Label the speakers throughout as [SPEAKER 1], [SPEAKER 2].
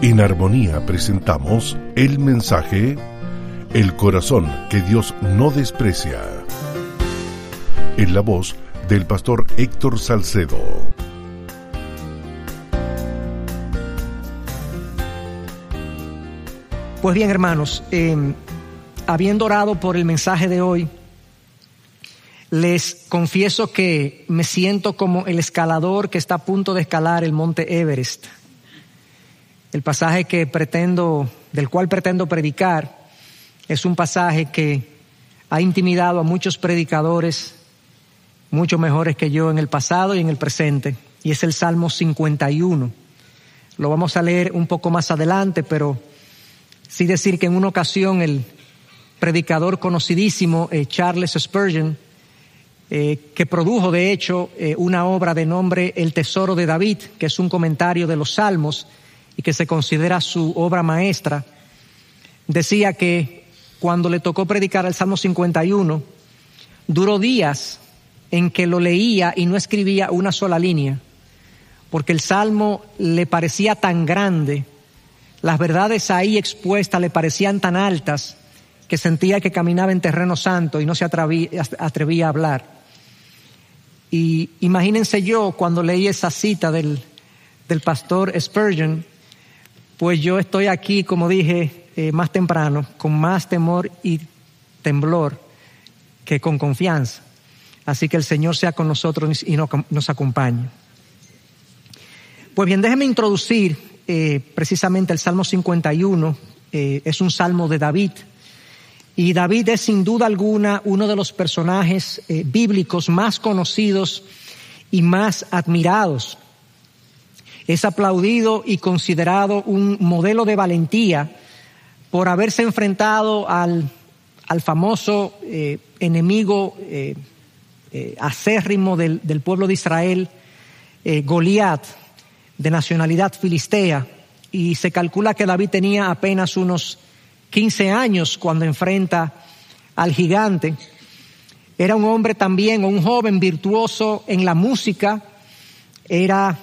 [SPEAKER 1] En Armonía presentamos el mensaje El corazón que Dios no desprecia, en la voz del pastor Héctor Salcedo.
[SPEAKER 2] Pues bien, hermanos, habiendo orado por el mensaje de hoy, les confieso que me siento como el escalador que está a punto de escalar el monte Everest. El pasaje del cual pretendo predicar es un pasaje que ha intimidado a muchos predicadores, mucho mejores que yo en el pasado y en el presente, y es el Salmo 51. Lo vamos a leer un poco más adelante, pero sí decir que en una ocasión el predicador conocidísimo Charles Spurgeon, que produjo de hecho una obra de nombre El Tesoro de David, que es un comentario de los Salmos y que se considera su obra maestra, decía que cuando le tocó predicar el Salmo 51, duró días en que lo leía y no escribía una sola línea, porque el Salmo le parecía tan grande, las verdades ahí expuestas le parecían tan altas, que sentía que caminaba en terreno santo y no se atrevía a hablar. Y imagínense yo cuando leí esa cita del pastor Spurgeon, pues yo estoy aquí, como dije más temprano, con más temor y temblor que con confianza. Así que el Señor sea con nosotros y nos acompañe. Pues bien, déjenme introducir precisamente el Salmo 51. Es un salmo de David. Y David es sin duda alguna uno de los personajes bíblicos más conocidos y más admirados. Es aplaudido y considerado un modelo de valentía por haberse enfrentado al famoso enemigo acérrimo del pueblo de Israel, Goliat, de nacionalidad filistea. Y se calcula que David tenía apenas unos 15 años cuando enfrenta al gigante. Era un hombre también, o un joven virtuoso en la música. Era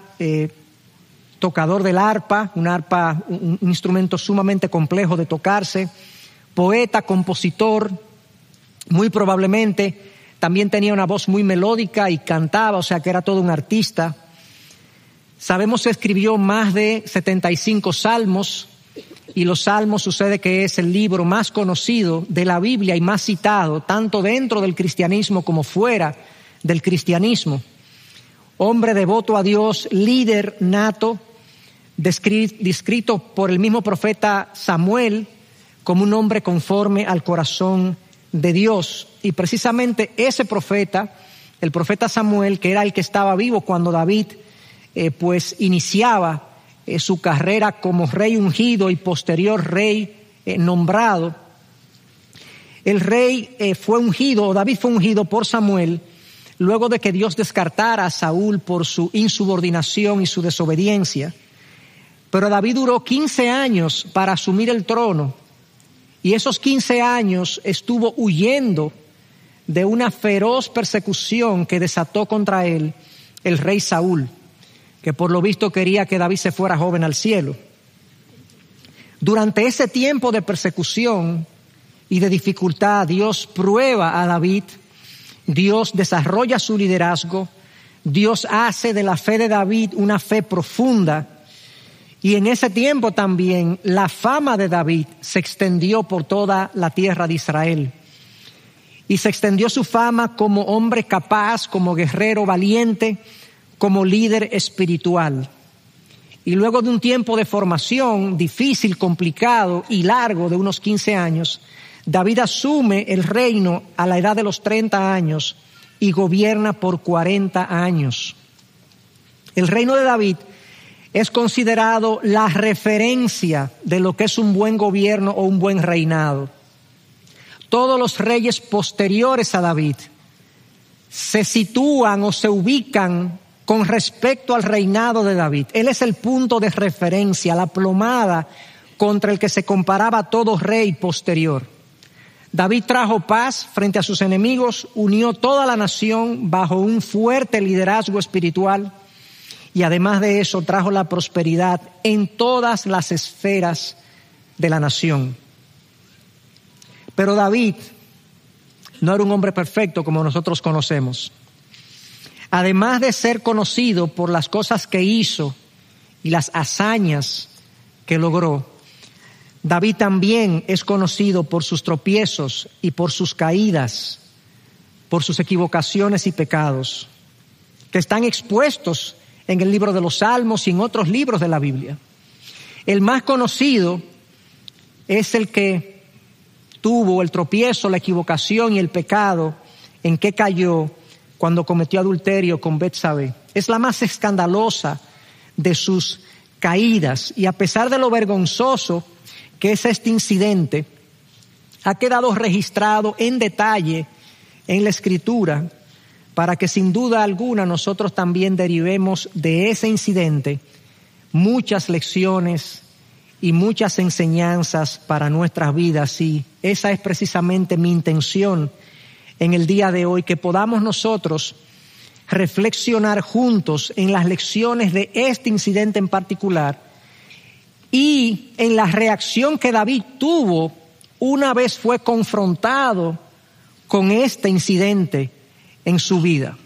[SPEAKER 2] tocador del arpa, un instrumento sumamente complejo de tocarse, poeta, compositor, muy probablemente también tenía una voz muy melódica y cantaba, o sea que era todo un artista. Sabemos que escribió más de 75 salmos, y los salmos sucede que es el libro más conocido de la Biblia y más citado, tanto dentro del cristianismo como fuera del cristianismo. Hombre devoto a Dios, líder nato, descrito por el mismo profeta Samuel como un hombre conforme al corazón de Dios. Y precisamente ese profeta, el profeta Samuel, que era el que estaba vivo cuando David pues iniciaba su carrera como rey ungido y posterior rey nombrado. El rey David fue ungido por Samuel luego de que Dios descartara a Saúl por su insubordinación y su desobediencia. Pero David duró 15 años para asumir el trono, y esos 15 años estuvo huyendo de una feroz persecución que desató contra él el rey Saúl, que por lo visto quería que David se fuera joven al cielo. Durante ese tiempo de persecución y de dificultad, Dios prueba a David, Dios desarrolla su liderazgo, Dios hace de la fe de David una fe profunda, y en ese tiempo también la fama de David se extendió por toda la tierra de Israel. Y se extendió su fama como hombre capaz, como guerrero valiente, como líder espiritual. Y luego de un tiempo de formación difícil, complicado y largo de unos 15 años, David asume el reino a la edad de los 30 años y gobierna por 40 años. El reino de David es considerado la referencia de lo que es un buen gobierno o un buen reinado. Todos los reyes posteriores a David se sitúan o se ubican con respecto al reinado de David. Él es el punto de referencia, la plomada contra el que se comparaba todo rey posterior. David trajo paz frente a sus enemigos, unió toda la nación bajo un fuerte liderazgo espiritual y además de eso trajo la prosperidad en todas las esferas de la nación. Pero David no era un hombre perfecto como nosotros conocemos. Además de ser conocido por las cosas que hizo y las hazañas que logró, David también es conocido por sus tropiezos y por sus caídas, por sus equivocaciones y pecados, que están expuestos en el libro de los Salmos y en otros libros de la Biblia. El más conocido es el que tuvo el tropiezo, la equivocación y el pecado en que cayó cuando cometió adulterio con Betsabé. Es la más escandalosa de sus caídas, y a pesar de lo vergonzoso que es este incidente, ha quedado registrado en detalle en la Escritura para que sin duda alguna nosotros también derivemos de ese incidente muchas lecciones y muchas enseñanzas para nuestras vidas. Y esa es precisamente mi intención en el día de hoy, que podamos nosotros reflexionar juntos en las lecciones de este incidente en particular y en la reacción que David tuvo una vez fue confrontado con este incidente en su vida.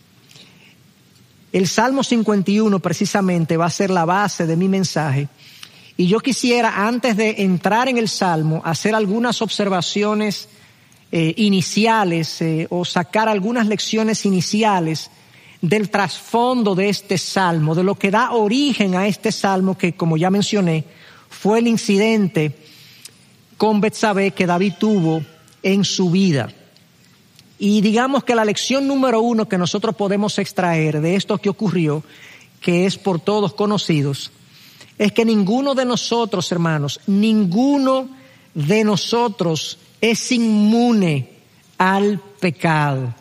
[SPEAKER 2] El Salmo 51 precisamente va a ser la base de mi mensaje, y yo quisiera, antes de entrar en el Salmo, hacer algunas observaciones iniciales o sacar algunas lecciones iniciales del trasfondo de este Salmo, de lo que da origen a este Salmo, que como ya mencioné, fue el incidente con Betsabé que David tuvo en su vida. Y digamos que la lección número 1 que nosotros podemos extraer de esto que ocurrió, que es por todos conocidos, es que ninguno de nosotros, hermanos, ninguno de nosotros es inmune al pecado.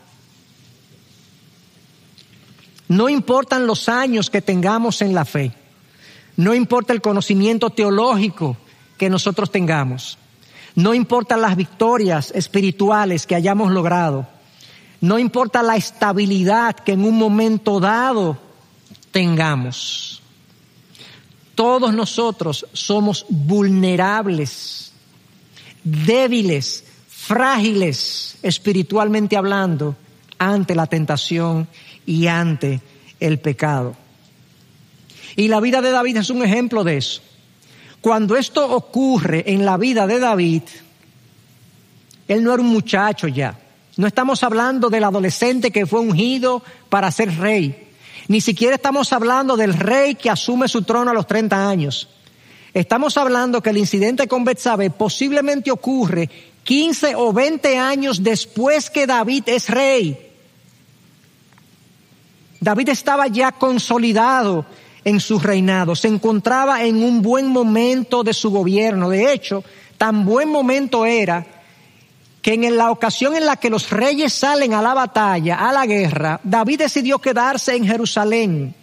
[SPEAKER 2] No importan los años que tengamos en la fe, no importa el conocimiento teológico que nosotros tengamos, no importan las victorias espirituales que hayamos logrado, no importa la estabilidad que en un momento dado tengamos. Todos nosotros somos vulnerables, débiles, frágiles, espiritualmente hablando, ante la tentación y ante el pecado. Y la vida de David es un ejemplo de eso. Cuando esto ocurre en la vida de David, él no era un muchacho ya. No estamos hablando del adolescente que fue ungido para ser rey. Ni siquiera estamos hablando del rey que asume su trono a los 30 años. Estamos hablando que el incidente con Betsabé posiblemente ocurre 15 o 20 años después que David es rey. David estaba ya consolidado en su reinado, se encontraba en un buen momento de su gobierno. De hecho, tan buen momento era que en la ocasión en la que los reyes salen a la batalla, a la guerra, David decidió quedarse en Jerusalén,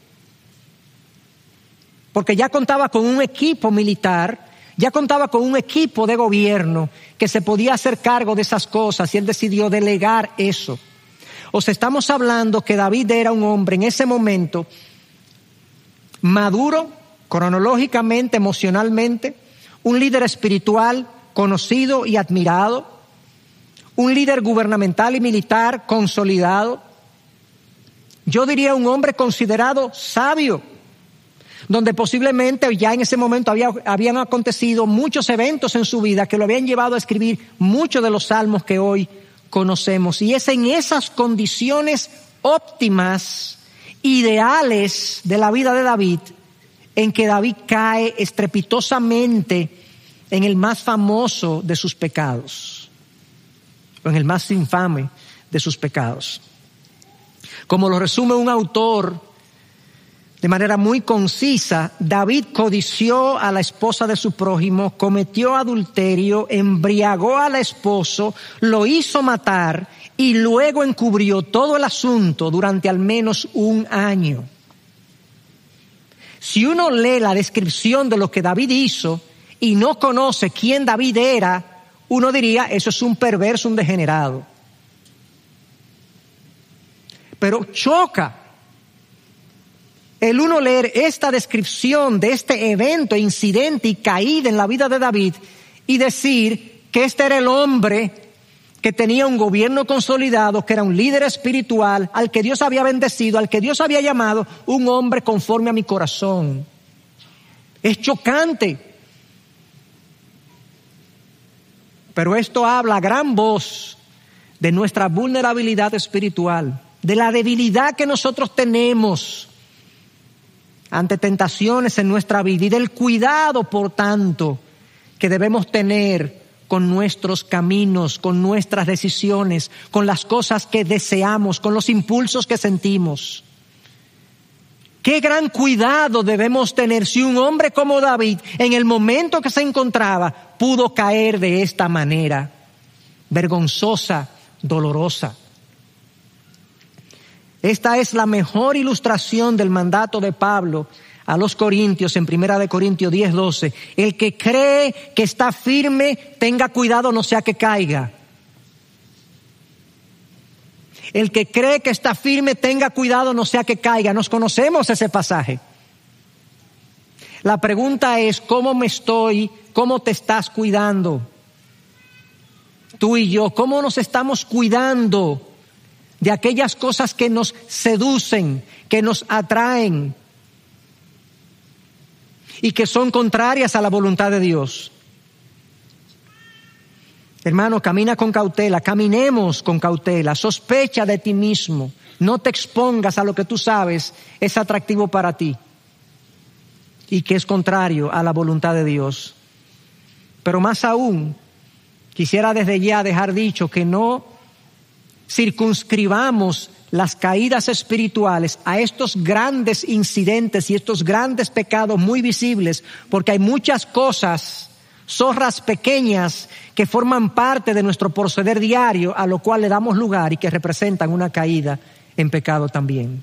[SPEAKER 2] porque ya contaba con un equipo militar, ya contaba con un equipo de gobierno que se podía hacer cargo de esas cosas, y él decidió delegar eso. O sea, estamos hablando que David era un hombre en ese momento maduro, cronológicamente, emocionalmente, un líder espiritual conocido y admirado, un líder gubernamental y militar consolidado. Yo diría un hombre considerado sabio, donde posiblemente ya en ese momento habían acontecido muchos eventos en su vida que lo habían llevado a escribir muchos de los salmos que hoy conocemos. Y es en esas condiciones óptimas, ideales de la vida de David, en que David cae estrepitosamente en el más famoso de sus pecados, o en el más infame de sus pecados. Como lo resume un autor de manera muy concisa, David codició a la esposa de su prójimo, cometió adulterio, embriagó al esposo, lo hizo matar y luego encubrió todo el asunto durante al menos un año. Si uno lee la descripción de lo que David hizo y no conoce quién David era, uno diría, eso es un perverso, un degenerado. Pero choca el uno leer esta descripción de este evento, incidente y caída en la vida de David y decir que este era el hombre que tenía un gobierno consolidado, que era un líder espiritual, al que Dios había bendecido, al que Dios había llamado un hombre conforme a mi corazón. Es chocante. Pero esto habla a gran voz de nuestra vulnerabilidad espiritual, de la debilidad que nosotros tenemos ante tentaciones en nuestra vida y del cuidado, por tanto, que debemos tener con nuestros caminos, con nuestras decisiones, con las cosas que deseamos, con los impulsos que sentimos. Qué gran cuidado debemos tener si un hombre como David, en el momento que se encontraba, pudo caer de esta manera, vergonzosa, dolorosa. Esta es la mejor ilustración del mandato de Pablo a los Corintios en 1 Corintios 10:12. El que cree que está firme, tenga cuidado, no sea que caiga. El que cree que está firme, tenga cuidado, no sea que caiga. Nos conocemos ese pasaje. La pregunta es, ¿cómo te estás cuidando? Tú y yo, ¿cómo nos estamos cuidando de aquellas cosas que nos seducen, que nos atraen y que son contrarias a la voluntad de Dios? Hermano, camina con cautela, caminemos con cautela, sospecha de ti mismo, no te expongas a lo que tú sabes es atractivo para ti y que es contrario a la voluntad de Dios. Pero más aún, quisiera desde ya dejar dicho que no circunscribamos las caídas espirituales a estos grandes incidentes y estos grandes pecados muy visibles, porque hay muchas cosas, zorras pequeñas que forman parte de nuestro proceder diario, a lo cual le damos lugar y que representan una caída en pecado también.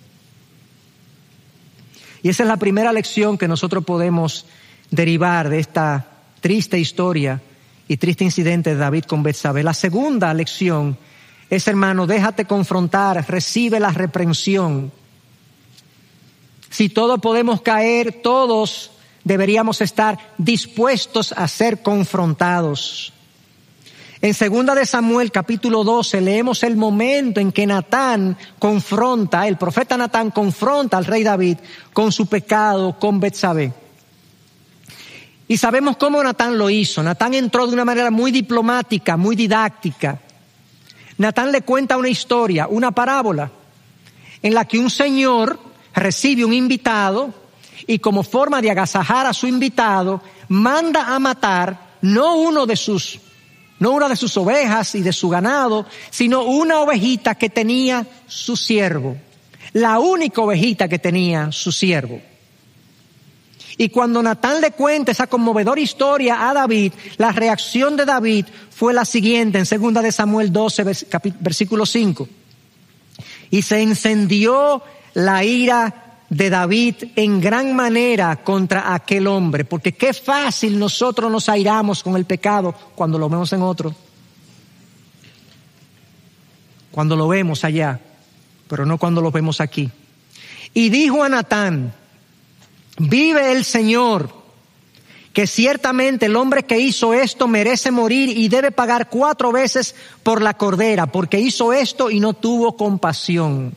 [SPEAKER 2] Y esa es la primera lección que nosotros podemos derivar de esta triste historia y triste incidente de David con Betsabé. La segunda lección es, hermano, déjate confrontar, recibe la reprensión. Si todos podemos caer, todos deberíamos estar dispuestos a ser confrontados. En 2 de Samuel capítulo 12 leemos el momento en que el profeta Natán confronta al rey David con su pecado con Betsabé. Y sabemos cómo Natán lo hizo. Natán entró de una manera muy diplomática, muy didáctica. Natán le cuenta una historia, una parábola, en la que un señor recibe un invitado y como forma de agasajar a su invitado, manda a matar no una de sus ovejas y de su ganado, sino una ovejita que tenía su siervo. La única ovejita que tenía su siervo. Y cuando Natán le cuenta esa conmovedora historia a David, la reacción de David fue la siguiente en 2 de Samuel 12, versículo 5. Y se encendió la ira de David en gran manera contra aquel hombre, porque qué fácil nosotros nos airamos con el pecado cuando lo vemos en otro, cuando lo vemos allá, pero no cuando lo vemos aquí. Y dijo a Natán: vive el Señor, que ciertamente el hombre que hizo esto merece morir y debe pagar 4 veces por la cordera, porque hizo esto y no tuvo compasión.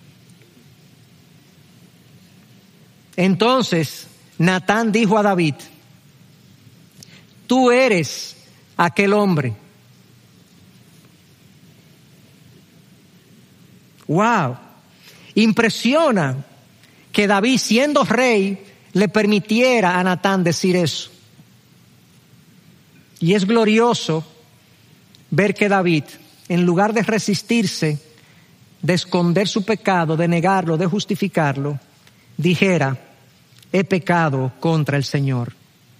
[SPEAKER 2] Entonces Natán dijo a David: tú eres aquel hombre. Wow, impresiona que David, siendo rey, le permitiera a Natán decir eso. Y es glorioso ver que David, en lugar de resistirse, de esconder su pecado, de negarlo, de justificarlo, dijera: he pecado contra el Señor.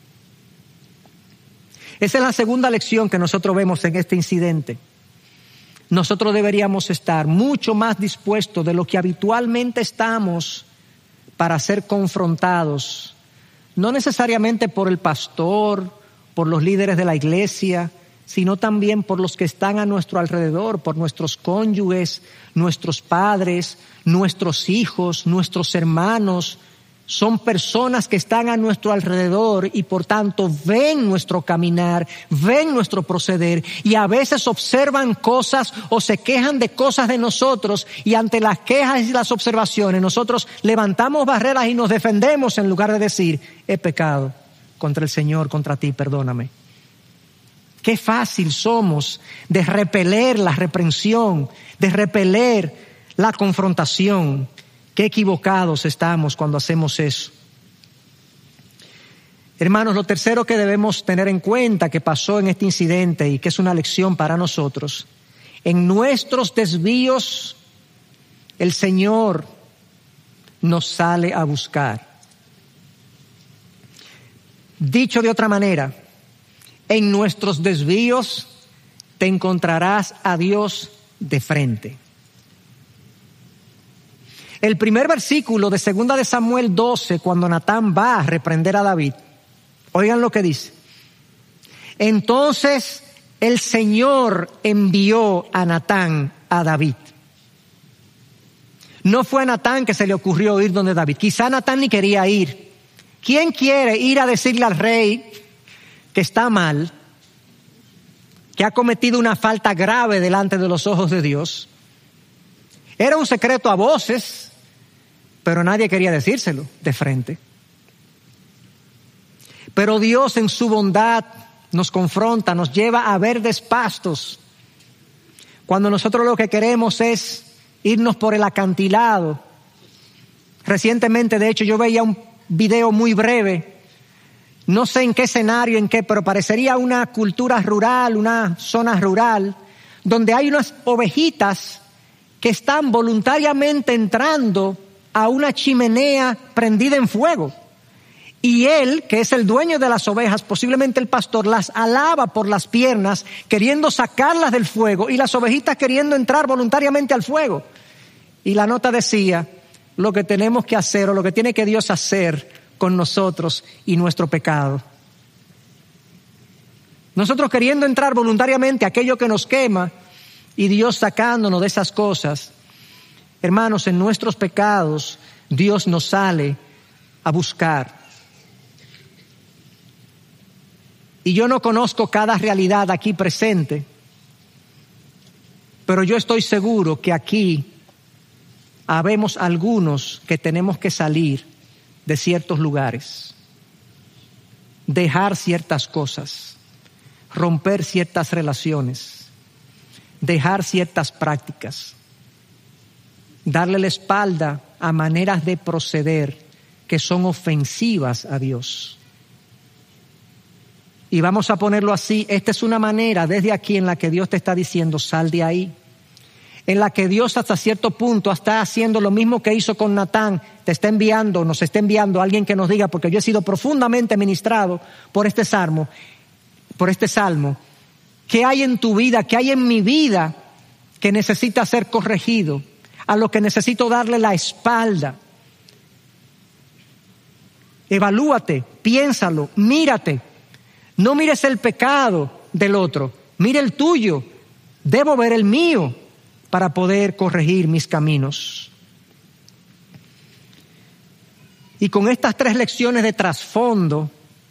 [SPEAKER 2] Esa es la segunda lección que nosotros vemos en este incidente. Nosotros deberíamos estar mucho más dispuestos de lo que habitualmente estamos para ser confrontados, no necesariamente por el pastor, por los líderes de la iglesia, sino también por los que están a nuestro alrededor, por nuestros cónyuges, nuestros padres, nuestros hijos, nuestros hermanos. Son personas que están a nuestro alrededor y por tanto ven nuestro caminar, ven nuestro proceder y a veces observan cosas o se quejan de cosas de nosotros, y ante las quejas y las observaciones nosotros levantamos barreras y nos defendemos en lugar de decir: he pecado contra el Señor, contra ti, perdóname. Qué fácil somos de repeler la reprensión, de repeler la confrontación. Qué equivocados estamos cuando hacemos eso. Hermanos, lo tercero que debemos tener en cuenta que pasó en este incidente y que es una lección para nosotros: en nuestros desvíos el Señor nos sale a buscar. Dicho de otra manera, en nuestros desvíos te encontrarás a Dios de frente. El primer versículo de 2 de Samuel 12, cuando Natán va a reprender a David, oigan lo que dice. Entonces el Señor envió a Natán a David. No fue a Natán que se le ocurrió ir donde David. Quizá Natán ni quería ir. ¿Quién quiere ir a decirle al rey que está mal, que ha cometido una falta grave delante de los ojos de Dios? Era un secreto a voces, pero nadie quería decírselo de frente. Pero Dios en su bondad nos confronta, nos lleva a verdes pastos. Cuando nosotros lo que queremos es irnos por el acantilado. Recientemente, de hecho, yo veía un video muy breve, no sé en qué escenario, pero parecería una cultura rural, una zona rural, donde hay unas ovejitas que están voluntariamente entrando a una chimenea prendida en fuego. Y él, que es el dueño de las ovejas, posiblemente el pastor, las alaba por las piernas, queriendo sacarlas del fuego, y las ovejitas queriendo entrar voluntariamente al fuego. Y la nota decía lo que tenemos que hacer, o lo que tiene que Dios hacer con nosotros y nuestro pecado. Nosotros queriendo entrar voluntariamente a aquello que nos quema, y Dios sacándonos de esas cosas. Hermanos, en nuestros pecados Dios nos sale a buscar. Y yo no conozco cada realidad aquí presente, pero yo estoy seguro que aquí habemos algunos que tenemos que salir de ciertos lugares, dejar ciertas cosas, romper ciertas relaciones, dejar ciertas prácticas, darle la espalda a maneras de proceder que son ofensivas a Dios. Y vamos a ponerlo así, esta es una manera desde aquí en la que Dios te está diciendo: sal de ahí. En la que Dios hasta cierto punto está haciendo lo mismo que hizo con Natán. Nos está enviando a alguien que nos diga, porque yo he sido profundamente ministrado por este salmo, ¿qué hay en tu vida, qué hay en mi vida que necesita ser corregido? A lo que necesito darle la espalda. Evalúate, piénsalo, mírate. No mires el pecado del otro, mire el tuyo. Debo ver el mío para poder corregir mis caminos. Y con estas 3 lecciones de trasfondo,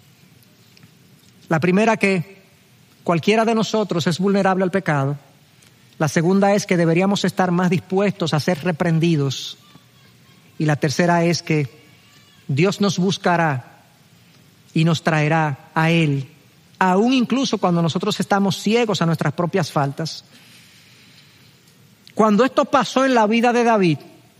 [SPEAKER 2] la primera, que cualquiera de nosotros es vulnerable al pecado. La segunda es que deberíamos estar más dispuestos a ser reprendidos. Y la tercera es que Dios nos buscará y nos traerá a Él, aún incluso cuando nosotros estamos ciegos a nuestras propias faltas. Cuando esto pasó en la vida de David,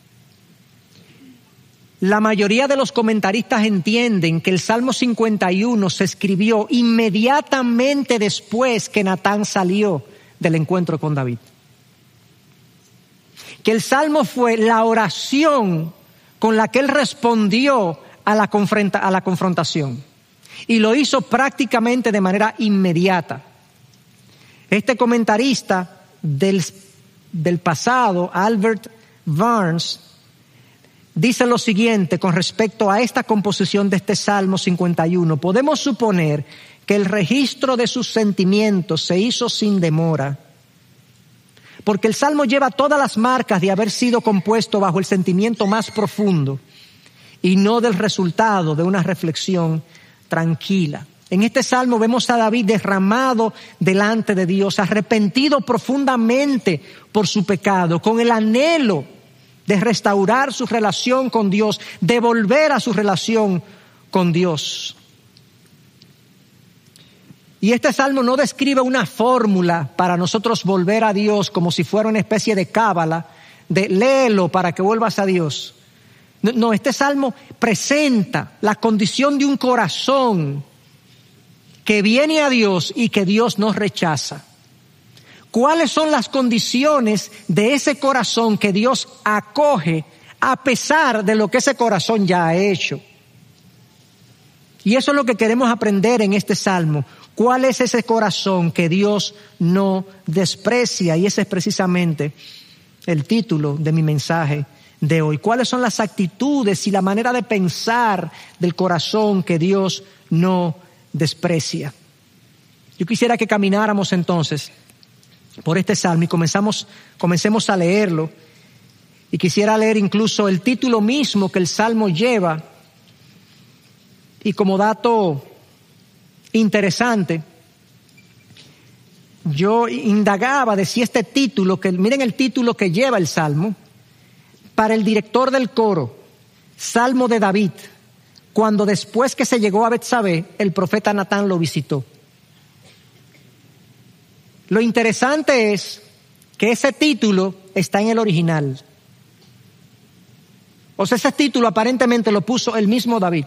[SPEAKER 2] la mayoría de los comentaristas entienden que el Salmo 51 se escribió inmediatamente después que Natán salió del encuentro con David. Que el Salmo fue la oración con la que él respondió a la confrontación. Y lo hizo prácticamente de manera inmediata. Este comentarista del pasado, Albert Barnes, dice lo siguiente con respecto a esta composición de este Salmo 51. Podemos suponer que el registro de sus sentimientos se hizo sin demora, porque el Salmo lleva todas las marcas de haber sido compuesto bajo el sentimiento más profundo y no del resultado de una reflexión tranquila. En este Salmo vemos a David derramado delante de Dios, arrepentido profundamente por su pecado, con el anhelo de restaurar su relación con Dios, de volver a su relación con Dios. Y este Salmo no describe una fórmula para nosotros volver a Dios como si fuera una especie de cábala, de léelo para que vuelvas a Dios. No, este Salmo presenta la condición de un corazón que viene a Dios y que Dios no rechaza. ¿Cuáles son las condiciones de ese corazón que Dios acoge a pesar de lo que ese corazón ya ha hecho? Y eso es lo que queremos aprender en este Salmo. ¿Cuál es ese corazón que Dios no desprecia? Y ese es precisamente el título de mi mensaje de hoy. ¿Cuáles son las actitudes y la manera de pensar del corazón que Dios no desprecia? Yo quisiera que camináramos entonces por este Salmo y comencemos a leerlo. Y quisiera leer incluso el título mismo que el Salmo lleva. Y como dato interesante, yo indagaba de si este título, miren el título que lleva el Salmo, para el director del coro, Salmo de David, cuando después que se llegó a Betsabé, el profeta Natán lo visitó. Lo interesante es que ese título está en el original. O sea, ese título aparentemente lo puso el mismo David.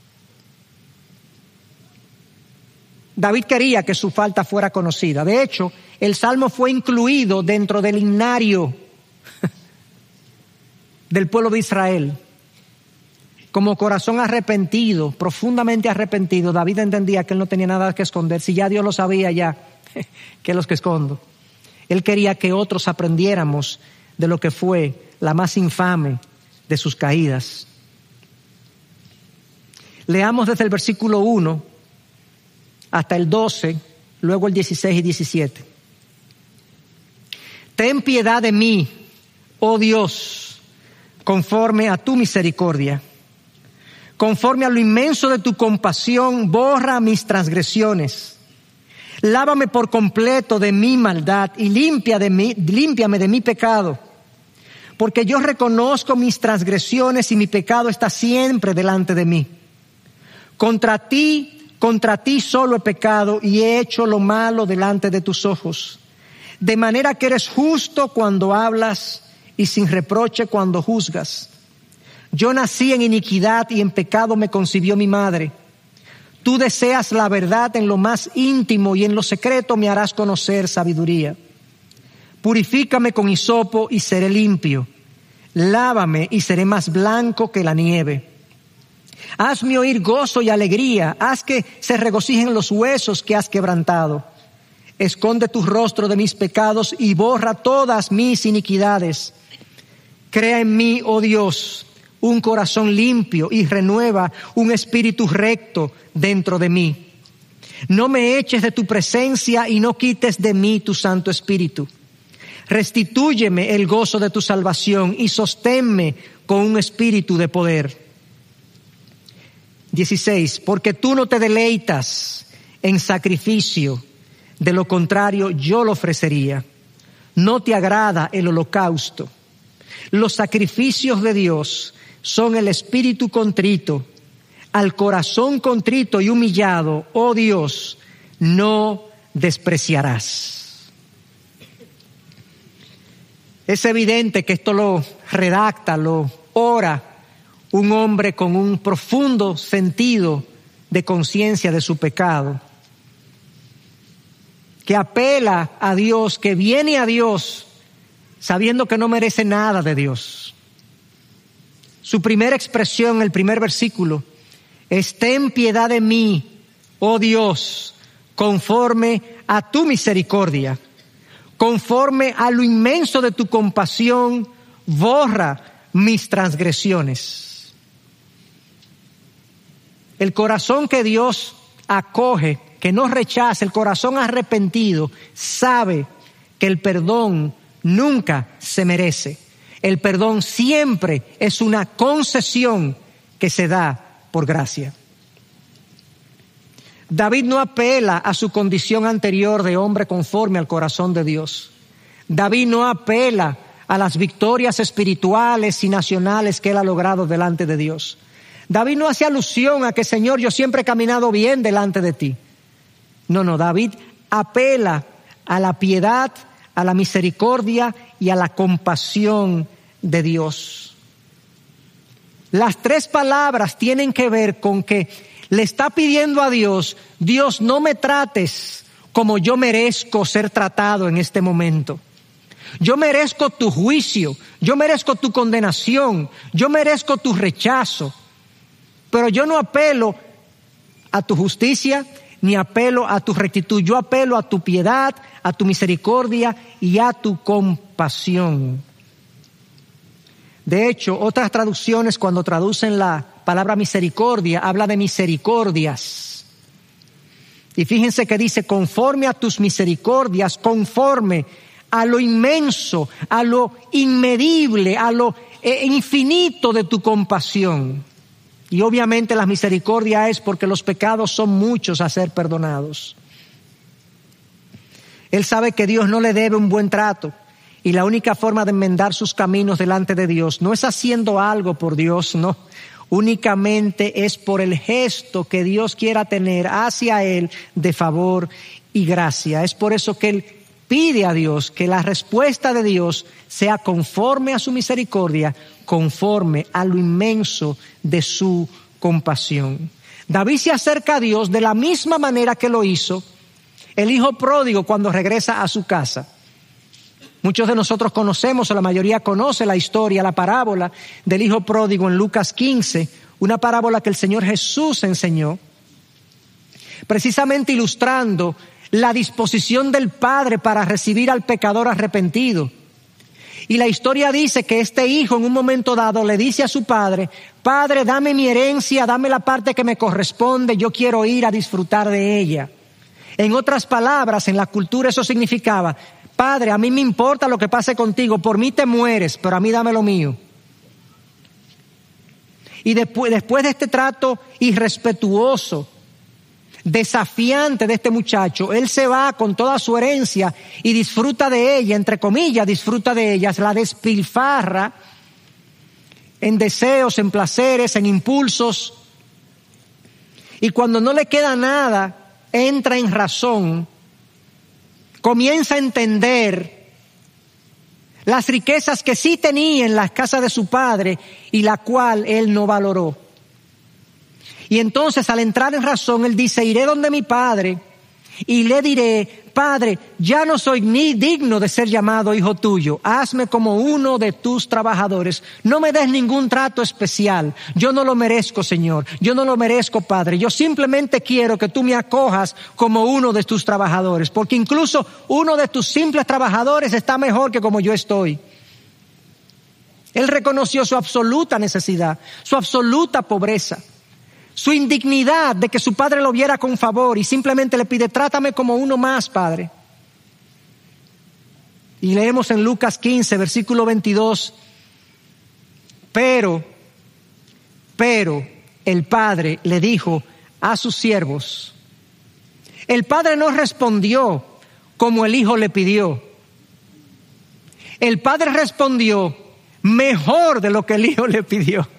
[SPEAKER 2] David quería que su falta fuera conocida. De hecho, el Salmo fue incluido dentro del himnario del pueblo de Israel. Como corazón arrepentido, profundamente arrepentido, David entendía que él no tenía nada que esconder. Si ya Dios lo sabía, ya, ¿qué los que escondo? Él quería que otros aprendiéramos de lo que fue la más infame de sus caídas. Leamos desde el versículo 1 hasta el 12, luego el 16 y 17. Ten piedad de mí, oh Dios, conforme a tu misericordia. Conforme a lo inmenso de tu compasión, borra mis transgresiones. Lávame por completo de mi maldad y límpiame de mi pecado. Porque yo reconozco mis transgresiones y mi pecado está siempre delante de mí. Contra ti solo he pecado y he hecho lo malo delante de tus ojos. De manera que eres justo cuando hablas y sin reproche cuando juzgas. Yo nací en iniquidad y en pecado me concibió mi madre. Tú deseas la verdad en lo más íntimo y en lo secreto me harás conocer sabiduría. Purifícame con hisopo y seré limpio. Lávame y seré más blanco que la nieve. Hazme oír gozo y alegría. Haz que se regocijen los huesos que has quebrantado. Esconde tu rostro de mis pecados y borra todas mis iniquidades. Crea en mí, oh Dios, un corazón limpio y renueva un espíritu recto dentro de mí. No me eches de tu presencia y no quites de mí tu Santo Espíritu. Restitúyeme el gozo de tu salvación y sosténme con un espíritu de poder. 16. Porque tú no te deleitas en sacrificio, de lo contrario yo lo ofrecería. No te agrada el holocausto. Los sacrificios de Dios son el espíritu contrito. Al corazón contrito y humillado, oh Dios, no despreciarás. Es evidente que esto lo redacta, lo ora un hombre con un profundo sentido de conciencia de su pecado, que apela a Dios, que viene a Dios sabiendo que no merece nada de Dios. Su primera expresión, el primer versículo, es: ten piedad de mí, oh Dios, conforme a tu misericordia. Conforme a lo inmenso de tu compasión, borra mis transgresiones. El corazón que Dios acoge que no rechaza, el corazón arrepentido, sabe que el perdón nunca se merece. El perdón siempre es una concesión que se da por gracia. David no apela a su condición anterior de hombre conforme al corazón de Dios. David no apela a las victorias espirituales y nacionales que él ha logrado delante de Dios. David no hace alusión a que, Señor, yo siempre he caminado bien delante de ti. No, David apela a la piedad, a la misericordia y a la compasión de Dios. Las tres palabras tienen que ver con que le está pidiendo a Dios, Dios, no me trates como yo merezco ser tratado en este momento. Yo merezco tu juicio, yo merezco tu condenación, yo merezco tu rechazo. Pero yo no apelo a tu justicia, ni apelo a tu rectitud. Yo apelo a tu piedad, a tu misericordia y a tu compasión. De hecho, otras traducciones, cuando traducen la palabra misericordia, habla de misericordias. Y fíjense que dice, conforme a tus misericordias, conforme a lo inmenso, a lo inmedible, a lo infinito de tu compasión. Y obviamente la misericordia es porque los pecados son muchos a ser perdonados. Él sabe que Dios no le debe un buen trato. Y la única forma de enmendar sus caminos delante de Dios no es haciendo algo por Dios, no. Únicamente es por el gesto que Dios quiera tener hacia él de favor y gracia. Es por eso que él pide a Dios que la respuesta de Dios sea conforme a su misericordia, conforme a lo inmenso de su compasión. David se acerca a Dios de la misma manera que lo hizo el hijo pródigo cuando regresa a su casa. Muchos de nosotros conocemos, o la mayoría conoce la historia, la parábola del hijo pródigo en Lucas 15, una parábola que el Señor Jesús enseñó, precisamente ilustrando la disposición del Padre para recibir al pecador arrepentido. Y la historia dice que este hijo en un momento dado le dice a su padre, Padre, dame mi herencia, dame la parte que me corresponde, yo quiero ir a disfrutar de ella. En otras palabras, en la cultura eso significaba, Padre, a mí me importa lo que pase contigo, por mí te mueres, pero a mí dame lo mío. Y después de este trato irrespetuoso, desafiante de este muchacho, él se va con toda su herencia y disfruta de ella, entre comillas, disfruta de ella, la despilfarra en deseos, en placeres, en impulsos. Y cuando no le queda nada, entra en razón, comienza a entender las riquezas que sí tenía en la casa de su padre y la cual él no valoró. Y entonces al entrar en razón, él dice, iré donde mi padre y le diré, Padre, ya no soy ni digno de ser llamado hijo tuyo, hazme como uno de tus trabajadores, no me des ningún trato especial, yo no lo merezco, Señor, yo no lo merezco, Padre, yo simplemente quiero que tú me acojas como uno de tus trabajadores, porque incluso uno de tus simples trabajadores está mejor que como yo estoy. Él reconoció su absoluta necesidad, su absoluta pobreza, su indignidad de que su padre lo viera con favor y simplemente le pide, trátame como uno más, Padre. Y leemos en Lucas 15, versículo 22, pero el padre le dijo a sus siervos, el padre no respondió como el hijo le pidió. El padre respondió mejor de lo que el hijo le pidió.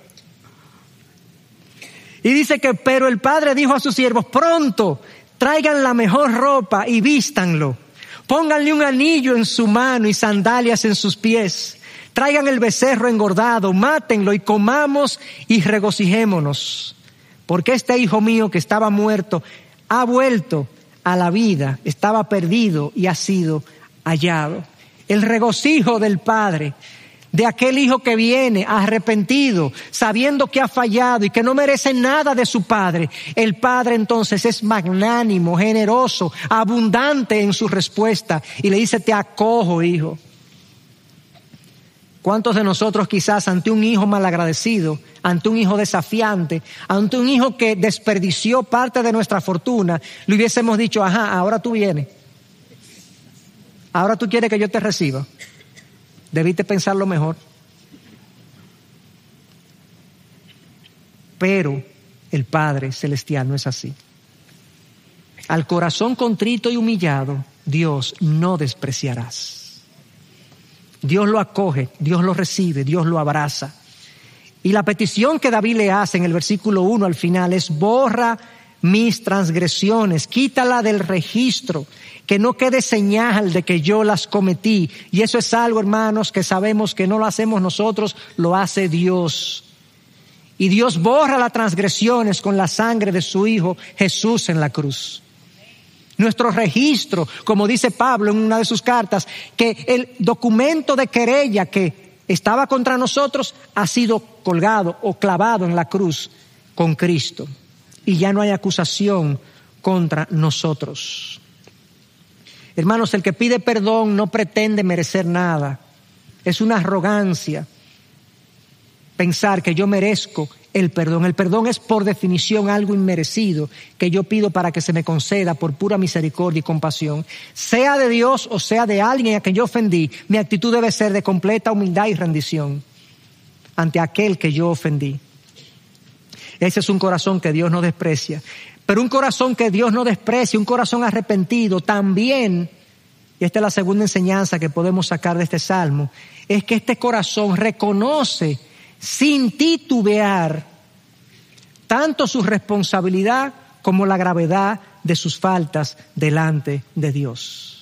[SPEAKER 2] Y dice que, pero el padre dijo a sus siervos, pronto, traigan la mejor ropa y vístanlo. Pónganle un anillo en su mano y sandalias en sus pies. Traigan el becerro engordado, mátenlo y comamos y regocijémonos. Porque este hijo mío que estaba muerto ha vuelto a la vida, estaba perdido y ha sido hallado. El regocijo del padre, de aquel hijo que viene arrepentido, sabiendo que ha fallado y que no merece nada de su padre. El padre entonces es magnánimo, generoso, abundante en su respuesta y le dice, te acojo, hijo. ¿Cuántos de nosotros quizás ante un hijo malagradecido, ante un hijo desafiante, ante un hijo que desperdició parte de nuestra fortuna, le hubiésemos dicho, ajá, ahora tú vienes, ahora tú quieres que yo te reciba? Debiste pensarlo mejor. Pero el Padre Celestial no es así. Al corazón contrito y humillado, Dios no despreciarás. Dios lo acoge, Dios lo recibe, Dios lo abraza. Y la petición que David le hace en el versículo 1 al final es: borra mis transgresiones, quítala del registro, que no quede señal de que yo las cometí. Y eso es algo, hermanos, que sabemos que no lo hacemos nosotros, lo hace Dios. Y Dios borra las transgresiones con la sangre de su Hijo Jesús en la cruz. Nuestro registro, como dice Pablo en una de sus cartas, que el documento de querella que estaba contra nosotros ha sido colgado o clavado en la cruz con Cristo. Y ya no hay acusación contra nosotros. Hermanos, el que pide perdón no pretende merecer nada. Es una arrogancia pensar que yo merezco el perdón. El perdón es por definición algo inmerecido que yo pido para que se me conceda por pura misericordia y compasión. Sea de Dios o sea de alguien a quien yo ofendí, mi actitud debe ser de completa humildad y rendición ante aquel que yo ofendí. Ese es un corazón que Dios no desprecia. Pero un corazón que Dios no desprecia, un corazón arrepentido también, y esta es la segunda enseñanza que podemos sacar de este salmo, es que este corazón reconoce sin titubear tanto su responsabilidad como la gravedad de sus faltas delante de Dios.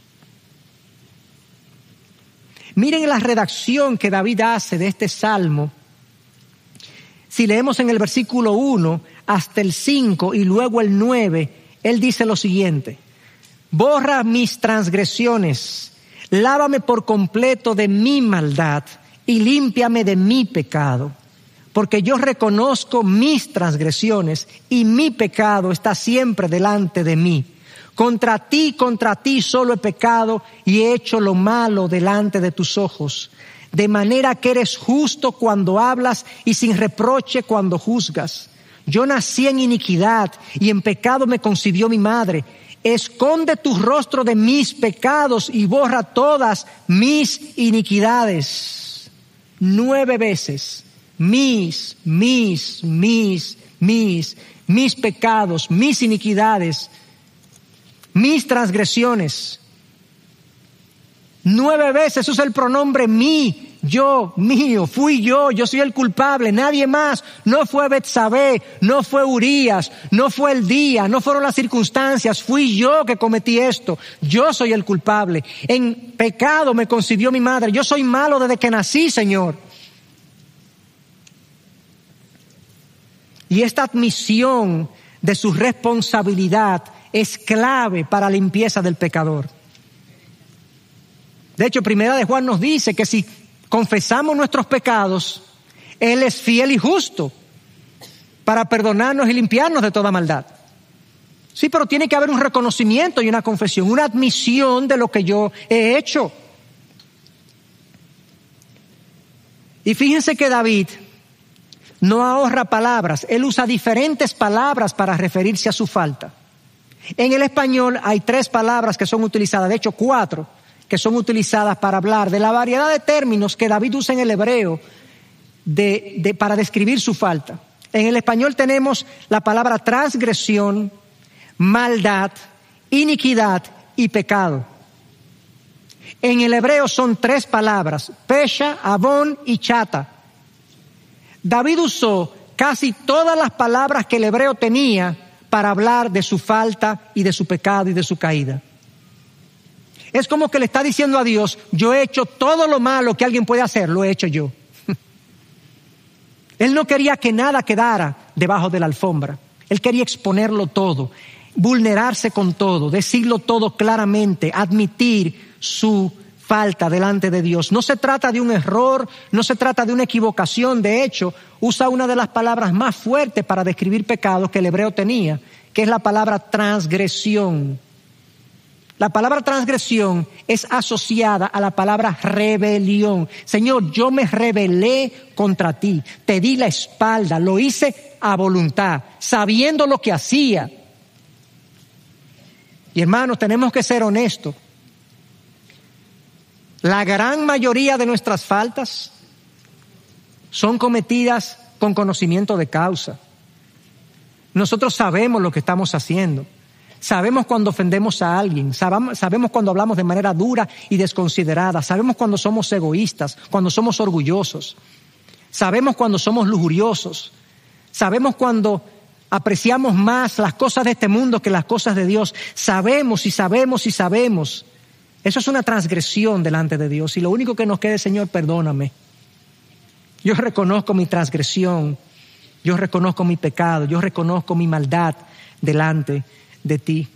[SPEAKER 2] Miren la redacción que David hace de este salmo. Si leemos en el versículo 1 hasta el 5 y luego el 9, él dice lo siguiente: borra mis transgresiones, lávame por completo de mi maldad y límpiame de mi pecado, porque yo reconozco mis transgresiones y mi pecado está siempre delante de mí. Contra ti solo he pecado y he hecho lo malo delante de tus ojos, de manera que eres justo cuando hablas y sin reproche cuando juzgas. Yo nací en iniquidad y en pecado me concibió mi madre. Esconde tu rostro de mis pecados y borra todas mis iniquidades. 9 veces, mis pecados, mis iniquidades, mis transgresiones. 9 veces usa el pronombre mí, yo, mío, fui yo soy el culpable, nadie más. No fue Betsabé, no fue Urías, no fue el día, no fueron las circunstancias, fui yo que cometí esto. Yo soy el culpable. En pecado me concibió mi madre, yo soy malo desde que nací, Señor. Y esta admisión de su responsabilidad es clave para la limpieza del pecador. De hecho, Primera de Juan nos dice que si confesamos nuestros pecados, Él es fiel y justo para perdonarnos y limpiarnos de toda maldad. Sí, pero tiene que haber un reconocimiento y una confesión, una admisión de lo que yo he hecho. Y fíjense que David no ahorra palabras, él usa diferentes palabras para referirse a su falta. En el español hay 3 palabras que son utilizadas, de hecho 4, que son utilizadas para hablar de la variedad de términos que David usa en el hebreo para describir su falta. En el español tenemos la palabra transgresión, maldad, iniquidad y pecado. En el hebreo son 3 palabras, pesha, avón y chata. David usó casi todas las palabras que el hebreo tenía para hablar de su falta y de su pecado y de su caída. Es como que le está diciendo a Dios: yo he hecho todo lo malo que alguien puede hacer, lo he hecho yo. Él no quería que nada quedara debajo de la alfombra. Él quería exponerlo todo, vulnerarse con todo, decirlo todo claramente, admitir su falta delante de Dios. No se trata de un error, no se trata de una equivocación. De hecho, usa una de las palabras más fuertes para describir pecados que el hebreo tenía, que es la palabra transgresión. La palabra transgresión es asociada a la palabra rebelión. Señor, yo me rebelé contra ti, te di la espalda, lo hice a voluntad, sabiendo lo que hacía. Y hermanos, tenemos que ser honestos. La gran mayoría de nuestras faltas son cometidas con conocimiento de causa. Nosotros sabemos lo que estamos haciendo. Sabemos cuando ofendemos a alguien, sabemos cuando hablamos de manera dura y desconsiderada, sabemos cuando somos egoístas, cuando somos orgullosos, sabemos cuando somos lujuriosos, sabemos cuando apreciamos más las cosas de este mundo que las cosas de Dios. Sabemos y sabemos y sabemos. Eso es una transgresión delante de Dios y lo único que nos queda es, Señor, perdóname. Yo reconozco mi transgresión, yo reconozco mi pecado, yo reconozco mi maldad delante de ti.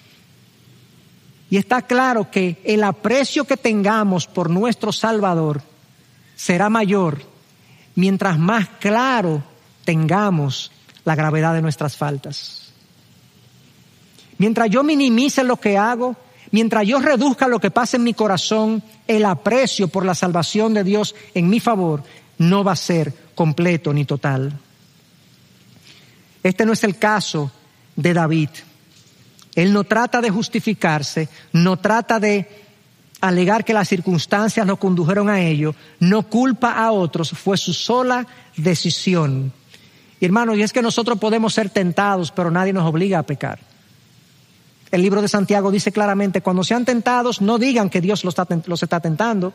[SPEAKER 2] Y está claro que el aprecio que tengamos por nuestro Salvador será mayor mientras más claro tengamos la gravedad de nuestras faltas. Mientras yo minimice lo que hago, mientras yo reduzca lo que pasa en mi corazón, el aprecio por la salvación de Dios en mi favor no va a ser completo ni total. Este no es el caso de David. Él no trata de justificarse, no trata de alegar que las circunstancias lo condujeron a ello, no culpa a otros, fue su sola decisión. Y hermanos, y es que nosotros podemos ser tentados, pero nadie nos obliga a pecar. El libro de Santiago dice claramente, cuando sean tentados, no digan que Dios los está tentando.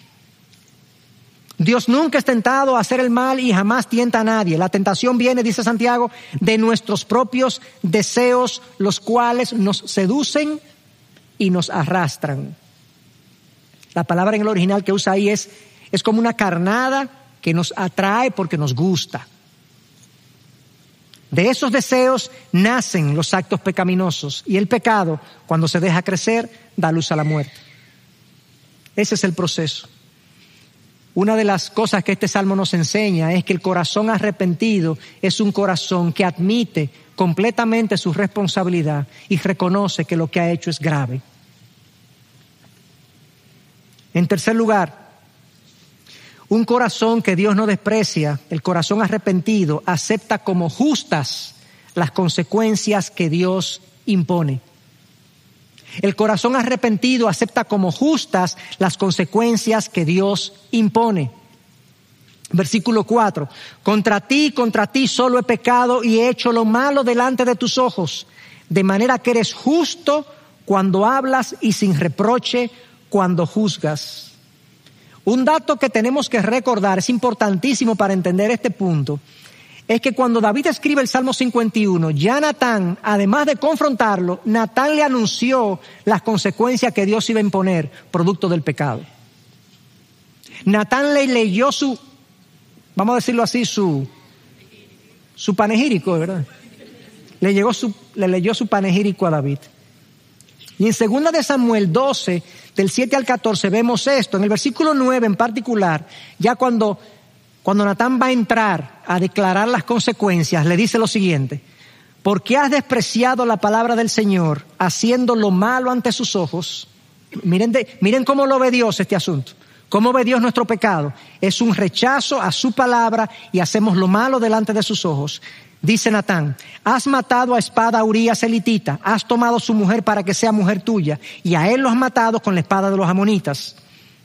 [SPEAKER 2] Dios nunca es tentado a hacer el mal y jamás tienta a nadie. La tentación viene, dice Santiago, de nuestros propios deseos, los cuales nos seducen y nos arrastran. La palabra en el original que usa ahí es como una carnada que nos atrae porque nos gusta. De esos deseos nacen los actos pecaminosos y el pecado, cuando se deja crecer, da luz a la muerte. Ese es el proceso. Una de las cosas que este salmo nos enseña es que el corazón arrepentido es un corazón que admite completamente su responsabilidad y reconoce que lo que ha hecho es grave. En tercer lugar, un corazón que Dios no desprecia, el corazón arrepentido, acepta como justas las consecuencias que Dios impone. El corazón arrepentido acepta como justas las consecuencias que Dios impone. Versículo 4. Contra ti solo he pecado y he hecho lo malo delante de tus ojos, de manera que eres justo cuando hablas y sin reproche cuando juzgas. Un dato que tenemos que recordar, es importantísimo para entender este punto, es que cuando David escribe el Salmo 51, ya Natán, además de confrontarlo, Natán le anunció las consecuencias que Dios iba a imponer, producto del pecado. Natán le leyó vamos a decirlo así, su panegírico, ¿verdad? Le leyó su panegírico a David. Y en 2 de Samuel 12, del 7 al 14, vemos esto. En el versículo 9 en particular, ya cuando Natán va a entrar a declarar las consecuencias, le dice lo siguiente: ¿por qué has despreciado la palabra del Señor, haciendo lo malo ante sus ojos? Miren cómo lo ve Dios este asunto. ¿Cómo ve Dios nuestro pecado? Es un rechazo a su palabra y hacemos lo malo delante de sus ojos. Dice Natán: has matado a espada a Urías elitita, has tomado su mujer para que sea mujer tuya, y a él lo has matado con la espada de los amonitas.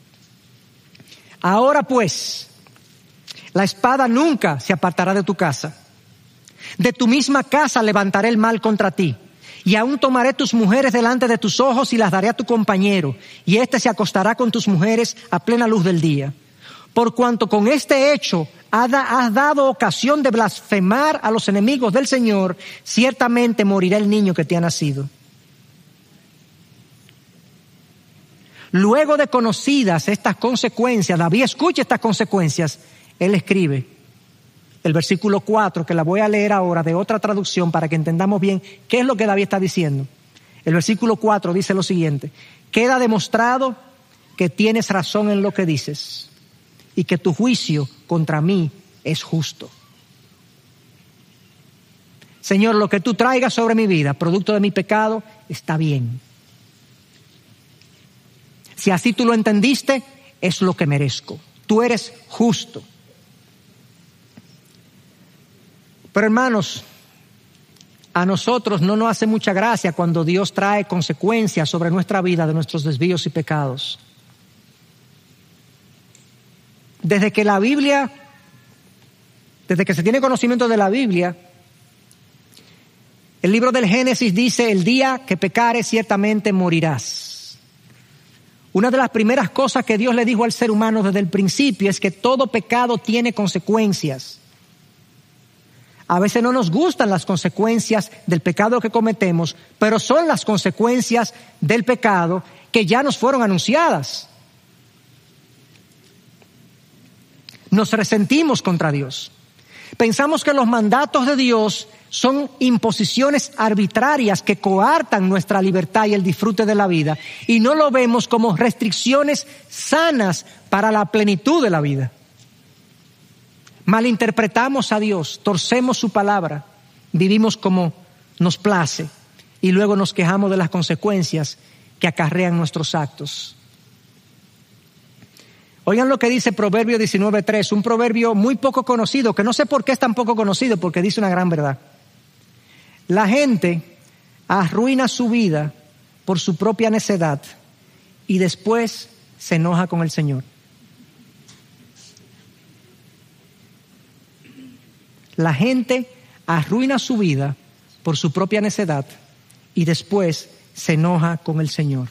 [SPEAKER 2] Ahora pues, la espada nunca se apartará de tu casa. De tu misma casa levantaré el mal contra ti, y aún tomaré tus mujeres delante de tus ojos y las daré a tu compañero, y éste se acostará con tus mujeres a plena luz del día. Por cuanto con este hecho has dado ocasión de blasfemar a los enemigos del Señor, ciertamente morirá el niño que te ha nacido. Luego de conocidas estas consecuencias, David escucha estas consecuencias, él escribe el versículo 4, que la voy a leer ahora de otra traducción para que entendamos bien qué es lo que David está diciendo. El versículo 4 dice lo siguiente: queda demostrado que tienes razón en lo que dices y que tu juicio contra mí es justo. Señor, lo que tú traigas sobre mi vida, producto de mi pecado, está bien. Si así tú lo entendiste, es lo que merezco. Tú eres justo. Pero hermanos, a nosotros no nos hace mucha gracia cuando Dios trae consecuencias sobre nuestra vida de nuestros desvíos y pecados. Desde que se tiene conocimiento de la Biblia, el libro del Génesis dice: el día que pecares ciertamente morirás. Una de las primeras cosas que Dios le dijo al ser humano desde el principio es que todo pecado tiene consecuencias. A veces no nos gustan las consecuencias del pecado que cometemos, pero son las consecuencias del pecado que ya nos fueron anunciadas. Nos resentimos contra Dios. Pensamos que los mandatos de Dios son imposiciones arbitrarias que coartan nuestra libertad y el disfrute de la vida, y no lo vemos como restricciones sanas para la plenitud de la vida. Malinterpretamos a Dios, torcemos su palabra, vivimos como nos place y luego nos quejamos de las consecuencias que acarrean nuestros actos. Oigan lo que dice Proverbio 19:3, un proverbio muy poco conocido, que no sé por qué es tan poco conocido, porque dice una gran verdad. La gente arruina su vida por su propia necedad y después se enoja con el Señor. La gente arruina su vida por su propia necedad y después se enoja con el Señor.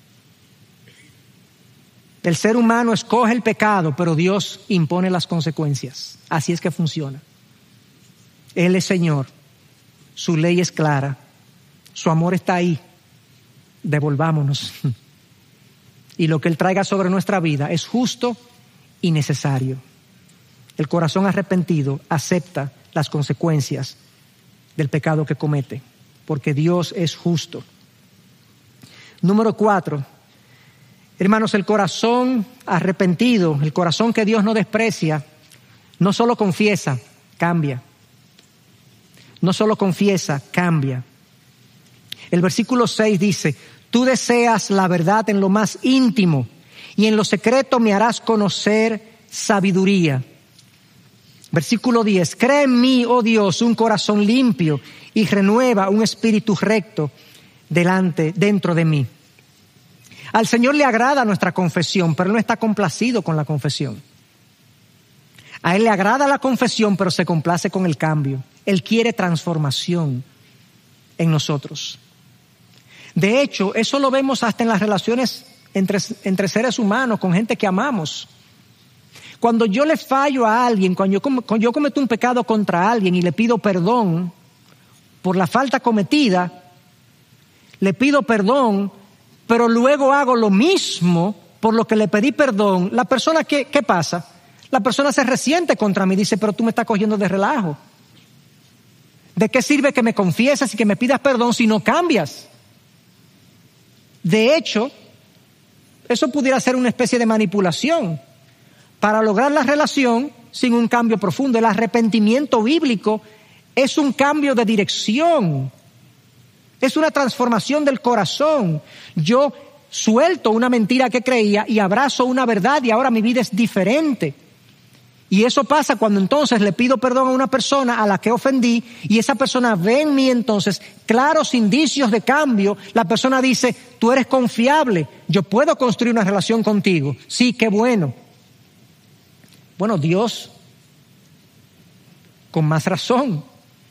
[SPEAKER 2] El ser humano escoge el pecado, pero Dios impone las consecuencias. Así es que funciona. Él es Señor, su ley es clara, su amor está ahí. Devolvámonos. Y lo que Él traiga sobre nuestra vida es justo y necesario. El corazón arrepentido acepta las consecuencias del pecado que comete, porque Dios es justo. Número 4, hermanos, el corazón arrepentido, el corazón que Dios no desprecia, no solo confiesa, cambia. No solo confiesa, cambia. El versículo 6 dice: tú deseas la verdad en lo más íntimo y en lo secreto me harás conocer sabiduría. Versículo 10, crea en mí, oh Dios, un corazón limpio y renueva un espíritu recto dentro de mí. Al Señor le agrada nuestra confesión, pero Él no está complacido con la confesión. A Él le agrada la confesión, pero se complace con el cambio. Él quiere transformación en nosotros. De hecho, eso lo vemos hasta en las relaciones entre seres humanos, con gente que amamos. Cuando yo le fallo a alguien, cuando yo cometo un pecado contra alguien y le pido perdón por la falta cometida, le pido perdón, pero luego hago lo mismo por lo que le pedí perdón, la persona, ¿qué pasa? La persona se resiente contra mí, dice: pero tú me estás cogiendo de relajo. ¿De qué sirve que me confieses y que me pidas perdón si no cambias? De hecho, eso pudiera ser una especie de manipulación para lograr la relación sin un cambio profundo. El arrepentimiento bíblico es un cambio de dirección, es una transformación del corazón. Yo suelto una mentira que creía y abrazo una verdad y ahora mi vida es diferente. Y eso pasa cuando entonces le pido perdón a una persona a la que ofendí y esa persona ve en mí entonces claros indicios de cambio. La persona dice: tú eres confiable, yo puedo construir una relación contigo. Sí, qué bueno. Bueno, Dios, con más razón.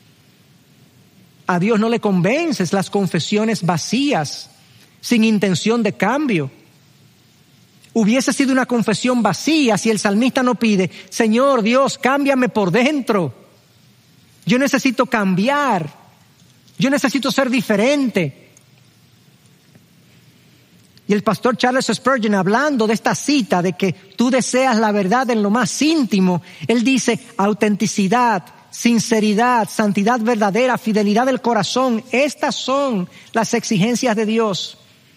[SPEAKER 2] A Dios no le convences las confesiones vacías, sin intención de cambio. Hubiese sido una confesión vacía si el salmista no pide: Señor Dios, cámbiame por dentro. Yo necesito cambiar. Yo necesito ser diferente. Y el pastor Charles Spurgeon, hablando de esta cita de que tú deseas la verdad en lo más íntimo, él dice: autenticidad, sinceridad, santidad verdadera, fidelidad del corazón. Estas son las exigencias de Dios.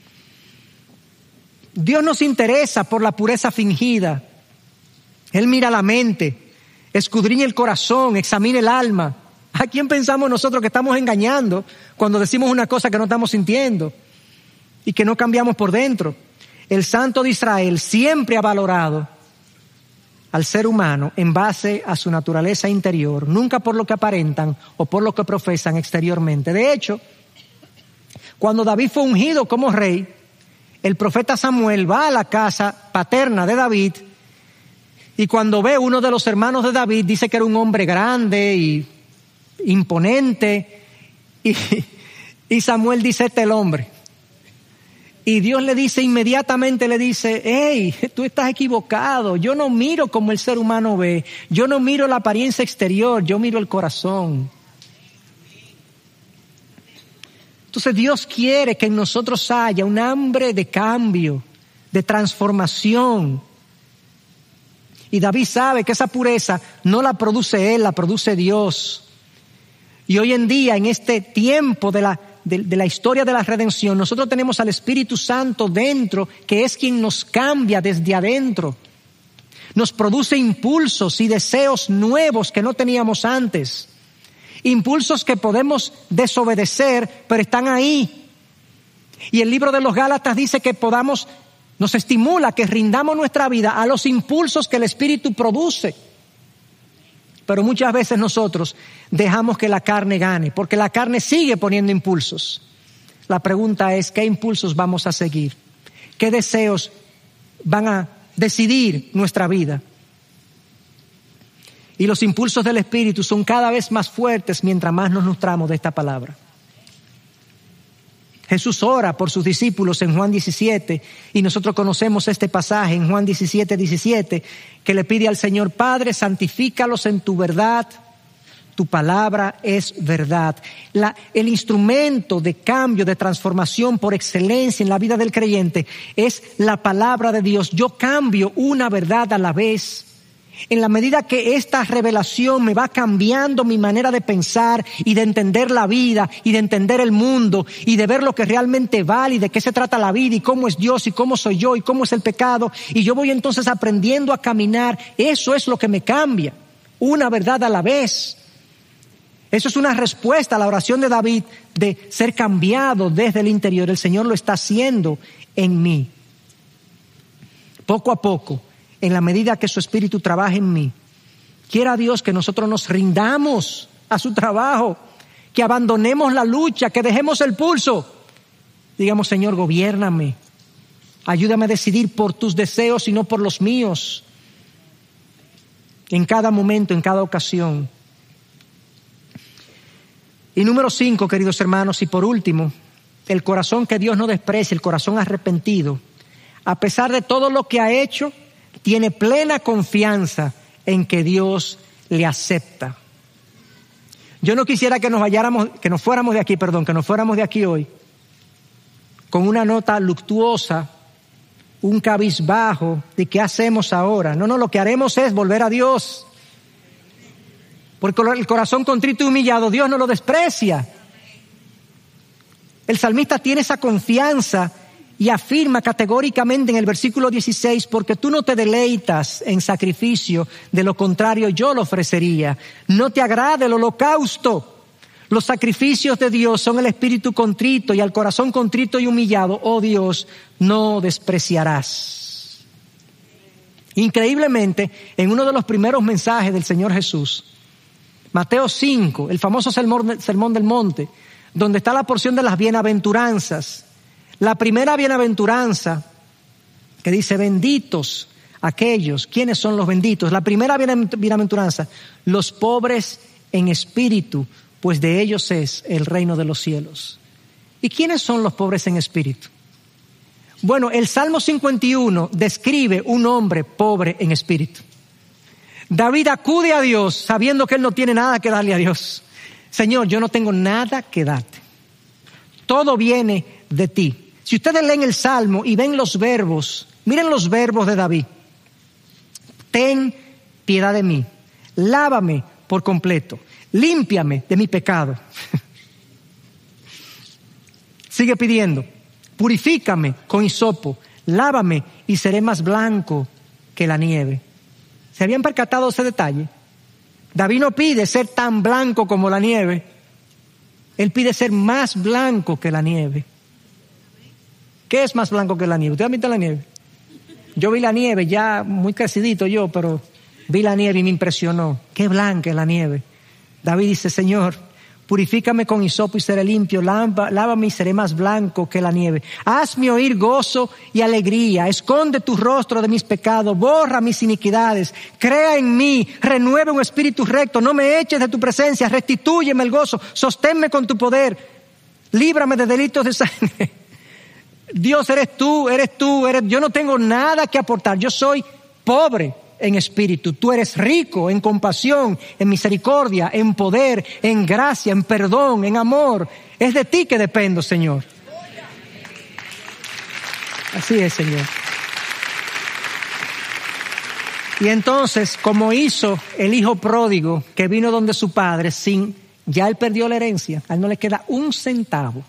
[SPEAKER 2] Dios nos interesa por la pureza fingida. Él mira la mente, escudriña el corazón, examina el alma. ¿A quién pensamos nosotros que estamos engañando cuando decimos una cosa que no estamos sintiendo y que no cambiamos por dentro? el Santo de Israel siempre ha valorado al ser humano en base a su naturaleza interior, nunca por lo que aparentan o por lo que profesan exteriormente. De hecho, cuando David fue ungido como rey, el profeta Samuel va a la casa paterna de David y cuando ve uno de los hermanos de David, dice que era un hombre grande y imponente, y Samuel dice: este es el hombre. Y Dios le dice inmediatamente, le dice: hey, tú estás equivocado, yo no miro como el ser humano ve, yo no miro la apariencia exterior, yo miro el corazón. Entonces Dios quiere que en nosotros haya un hambre de cambio, de transformación. Y David sabe que esa pureza no la produce él, la produce Dios. Y hoy en día, en este tiempo de la historia de la redención, nosotros tenemos al Espíritu Santo dentro, que es quien nos cambia desde adentro. Nos produce impulsos y deseos nuevos que no teníamos antes. Impulsos que podemos desobedecer, pero están ahí. Y el libro de los Gálatas dice que nos estimula que rindamos nuestra vida a los impulsos que el Espíritu produce. Pero muchas veces nosotros dejamos que la carne gane, porque la carne sigue poniendo impulsos. La pregunta es: ¿qué impulsos vamos a seguir? ¿Qué deseos van a decidir nuestra vida? Y los impulsos del Espíritu son cada vez más fuertes mientras más nos nutramos de esta palabra. Jesús ora por sus discípulos en Juan 17, y nosotros conocemos este pasaje en Juan 17, que le pide al Señor: Padre, santifícalos en tu verdad, tu palabra es verdad. El instrumento de cambio, de transformación por excelencia en la vida del creyente es la palabra de Dios. Yo cambio una verdad a la vez. En la medida que esta revelación me va cambiando mi manera de pensar y de entender la vida y de entender el mundo y de ver lo que realmente vale y de qué se trata la vida y cómo es Dios y cómo soy yo y cómo es el pecado, y yo voy entonces aprendiendo a caminar, eso es lo que me cambia, una verdad a la vez. Eso es una respuesta a la oración de David de ser cambiado desde el interior. El Señor lo está haciendo en mí. Poco a poco, en la medida que su Espíritu trabaja en mí, quiera Dios que nosotros nos rindamos a su trabajo, que abandonemos la lucha, que dejemos el pulso. Digamos: Señor, gobiérname, ayúdame a decidir por tus deseos y no por los míos, en cada momento, en cada ocasión. Y número 5, queridos hermanos, y por último, el corazón que Dios no desprecia, el corazón arrepentido, a pesar de todo lo que ha hecho, tiene plena confianza en que Dios le acepta. Yo no quisiera que nos fuéramos de aquí hoy con una nota luctuosa, un cabizbajo de qué hacemos ahora. No, lo que haremos es volver a Dios. Porque el corazón contrito y humillado, Dios no lo desprecia. El salmista tiene esa confianza y afirma categóricamente en el versículo 16: porque tú no te deleitas en sacrificio, de lo contrario yo lo ofrecería. No te agrada el holocausto. Los sacrificios de Dios son el espíritu contrito, y al corazón contrito y humillado, oh Dios, no despreciarás. Increíblemente, en uno de los primeros mensajes del Señor Jesús, Mateo 5, el famoso Sermón del Monte, donde está la porción de las bienaventuranzas. La primera bienaventuranza que dice: benditos aquellos. ¿Quiénes son los benditos? La primera bienaventuranza: los pobres en espíritu, pues de ellos es el reino de los cielos. ¿Y quiénes son los pobres en espíritu? Bueno, el Salmo 51 describe un hombre pobre en espíritu. David acude a Dios sabiendo que él no tiene nada que darle a Dios. Señor, yo no tengo nada que darte. Todo viene de ti. Si ustedes leen el Salmo y ven los verbos, miren los verbos de David. Ten piedad de mí, lávame por completo, límpiame de mi pecado. Sigue pidiendo: purifícame con hisopo, lávame y seré más blanco que la nieve. ¿Se habían percatado de ese detalle? David no pide ser tan blanco como la nieve, él pide ser más blanco que la nieve. ¿Qué es más blanco que la nieve? ¿Usted ha visto la nieve? Yo vi la nieve ya muy crecidito yo, pero vi la nieve y me impresionó. Qué blanca es la nieve. David dice, Señor, purifícame con hisopo y seré limpio, lávame y seré más blanco que la nieve. Hazme oír gozo y alegría, esconde tu rostro de mis pecados, borra mis iniquidades, crea en mí, renueva un espíritu recto, no me eches de tu presencia, restitúyeme el gozo, sosténme con tu poder, líbrame de delitos de sangre. Dios, eres tú, yo no tengo nada que aportar, yo soy pobre en espíritu, tú eres rico en compasión, en misericordia, en poder, en gracia, en perdón, en amor. Es de ti que dependo, Señor. Así es, Señor. Y entonces, como hizo el hijo pródigo que vino donde su padre, ya él perdió la herencia, a él no le queda un centavo.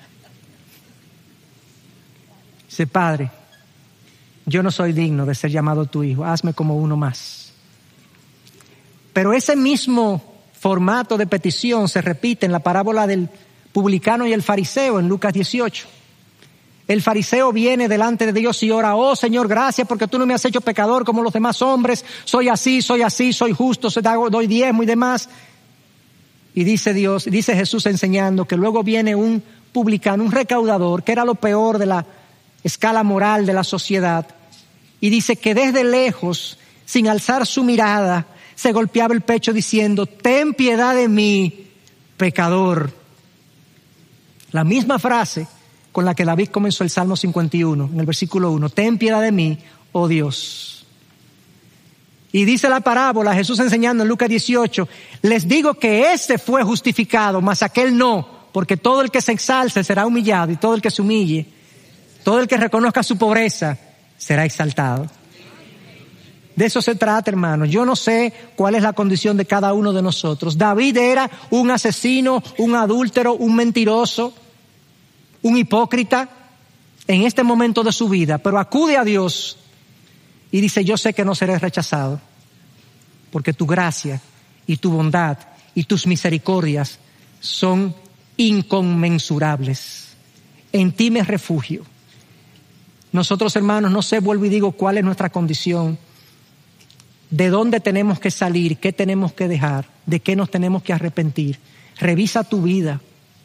[SPEAKER 2] Dice, Padre, yo no soy digno de ser llamado tu hijo, hazme como uno más. Pero ese mismo formato de petición se repite en la parábola del publicano y el fariseo en Lucas 18. El fariseo viene delante de Dios y ora, oh Señor, gracias porque tú no me has hecho pecador como los demás hombres, soy así, soy justo, doy diezmo y demás. Y dice Jesús enseñando que luego viene un publicano, un recaudador, que era lo peor de la escala moral de la sociedad. Y dice que desde lejos, sin alzar su mirada, se golpeaba el pecho diciendo, ten piedad de mí, pecador. La misma frase con la que David comenzó el Salmo 51, en el versículo 1, ten piedad de mí, oh Dios. Y dice la parábola, Jesús enseñando en Lucas 18, les digo que ese fue justificado, mas aquel no, porque todo el que se exalce será humillado y todo el que se humille, todo el que reconozca su pobreza, será exaltado. De eso se trata, hermanos. Yo no sé cuál es la condición de cada uno de nosotros. David era un asesino, un adúltero, un mentiroso, un hipócrita en este momento de su vida, pero acude a Dios y dice, yo sé que no seré rechazado, porque tu gracia y tu bondad y tus misericordias son inconmensurables. En ti me refugio. Nosotros, hermanos, no sé, vuelvo y digo, cuál es nuestra condición, de dónde tenemos que salir, qué tenemos que dejar, de qué nos tenemos que arrepentir. Revisa tu vida.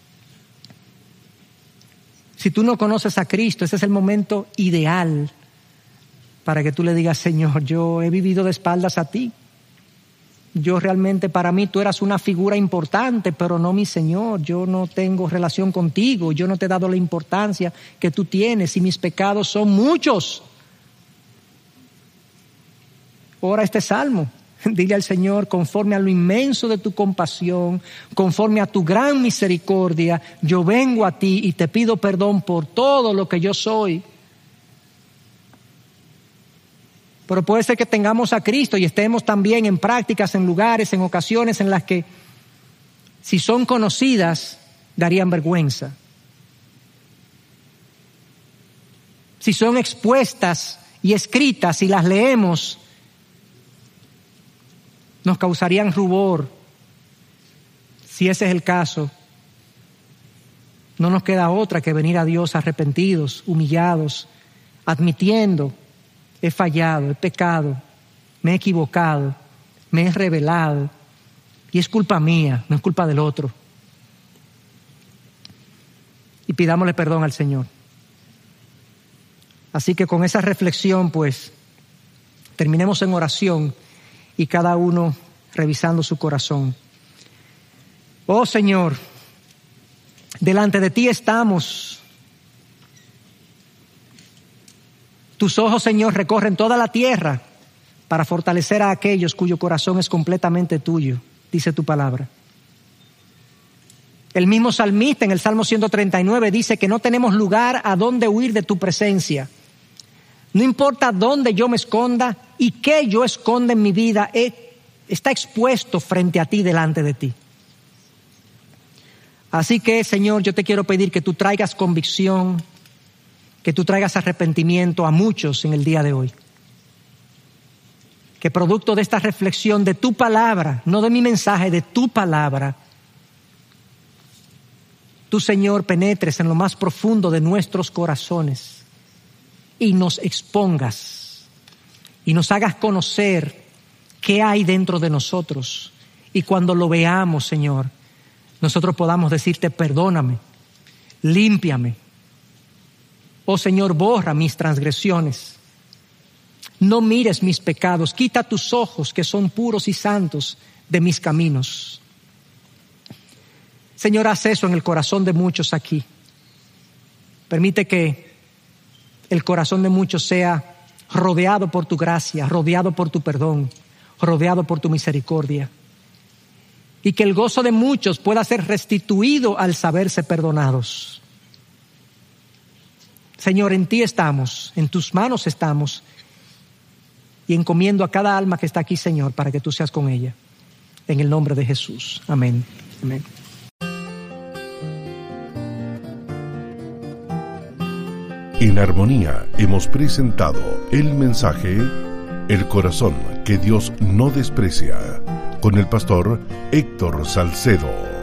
[SPEAKER 2] Si tú no conoces a Cristo, ese es el momento ideal para que tú le digas, Señor, yo he vivido de espaldas a ti. Yo realmente, para mí, tú eras una figura importante, pero no mi Señor. Yo no tengo relación contigo. Yo no te he dado la importancia que tú tienes y mis pecados son muchos. Ora este salmo. Dile al Señor, conforme a lo inmenso de tu compasión, conforme a tu gran misericordia, yo vengo a ti y te pido perdón por todo lo que yo soy. Pero puede ser que tengamos a Cristo y estemos también en prácticas, en lugares, en ocasiones en las que, si son conocidas, darían vergüenza. Si son expuestas y escritas y las leemos, nos causarían rubor. Si ese es el caso, no nos queda otra que venir a Dios arrepentidos, humillados, admitiendo, he fallado, he pecado, me he equivocado, me he rebelado y es culpa mía, no es culpa del otro. Y pidámosle perdón al Señor. Así que con esa reflexión, pues, terminemos en oración y cada uno revisando su corazón. Oh Señor, delante de ti estamos. Tus ojos, Señor, recorren toda la tierra para fortalecer a aquellos cuyo corazón es completamente tuyo, dice tu palabra. El mismo salmista en el Salmo 139 dice que no tenemos lugar a donde huir de tu presencia. No importa dónde yo me esconda y qué yo esconda en mi vida, está expuesto frente a ti, delante de ti. Así que, Señor, yo te quiero pedir que tú traigas convicción, que tú traigas arrepentimiento a muchos en el día de hoy. Que producto de esta reflexión de tu palabra, no de mi mensaje, de tu palabra, tú, Señor, penetres en lo más profundo de nuestros corazones y nos expongas y nos hagas conocer qué hay dentro de nosotros. Y cuando lo veamos, Señor, nosotros podamos decirte: perdóname, límpiame. Oh Señor, borra mis transgresiones. No mires mis pecados. Quita tus ojos, que son puros y santos, de mis caminos. Señor, haz eso en el corazón de muchos aquí. Permite que el corazón de muchos sea rodeado por tu gracia, rodeado por tu perdón, rodeado por tu misericordia. Y que el gozo de muchos pueda ser restituido al saberse perdonados. Señor, en ti estamos, en tus manos estamos, y encomiendo a cada alma que está aquí, Señor, para que tú seas con ella. En el nombre de Jesús. Amén. Amén.
[SPEAKER 1] En Armonía hemos presentado el mensaje El corazón que Dios no desprecia, con el pastor Héctor Salcedo.